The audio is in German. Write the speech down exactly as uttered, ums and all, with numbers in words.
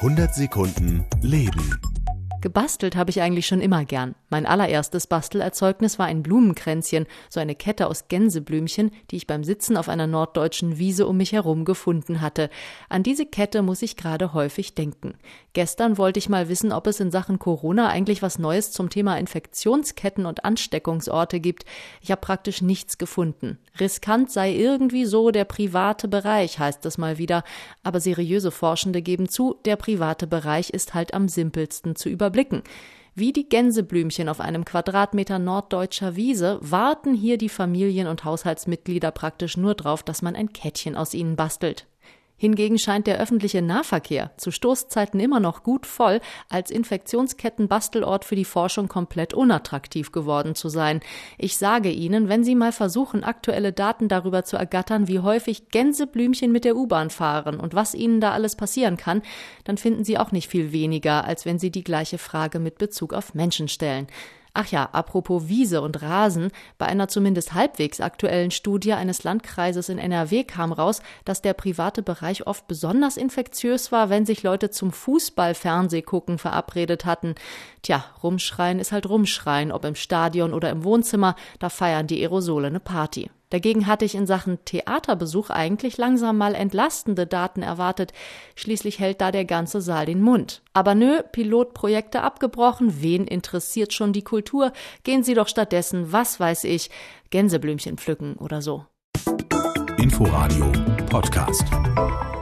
hundert Sekunden Leben. Gebastelt habe ich eigentlich schon immer gern. Mein allererstes Bastelerzeugnis war ein Blumenkränzchen, so eine Kette aus Gänseblümchen, die ich beim Sitzen auf einer norddeutschen Wiese um mich herum gefunden hatte. An diese Kette muss ich gerade häufig denken. Gestern wollte ich mal wissen, ob es in Sachen Corona eigentlich was Neues zum Thema Infektionsketten und Ansteckungsorte gibt. Ich habe praktisch nichts gefunden. Riskant sei irgendwie so der private Bereich, heißt es mal wieder. Aber seriöse Forschende geben zu, der private Bereich ist halt am simpelsten zu überblicken. Wie die Gänseblümchen auf einem Quadratmeter norddeutscher Wiese warten hier die Familien- und Haushaltsmitglieder praktisch nur drauf, dass man ein Kettchen aus ihnen bastelt. Hingegen scheint der öffentliche Nahverkehr zu Stoßzeiten immer noch gut voll, als Infektionsketten-Bastelort für die Forschung komplett unattraktiv geworden zu sein. Ich sage Ihnen, wenn Sie mal versuchen, aktuelle Daten darüber zu ergattern, wie häufig Gänseblümchen mit der U-Bahn fahren und was Ihnen da alles passieren kann, dann finden Sie auch nicht viel weniger, als wenn Sie die gleiche Frage mit Bezug auf Menschen stellen. Ach ja, apropos Wiese und Rasen, bei einer zumindest halbwegs aktuellen Studie eines Landkreises in N R W kam raus, dass der private Bereich oft besonders infektiös war, wenn sich Leute zum Fußball-Fernsehgucken verabredet hatten. Tja, rumschreien ist halt rumschreien, ob im Stadion oder im Wohnzimmer, da feiern die Aerosole eine Party. Dagegen hatte ich in Sachen Theaterbesuch eigentlich langsam mal entlastende Daten erwartet. Schließlich hält da der ganze Saal den Mund. Aber nö, Pilotprojekte abgebrochen, wen interessiert schon die Kultur? Gehen Sie doch stattdessen, was weiß ich, Gänseblümchen pflücken oder so. Inforadio Podcast.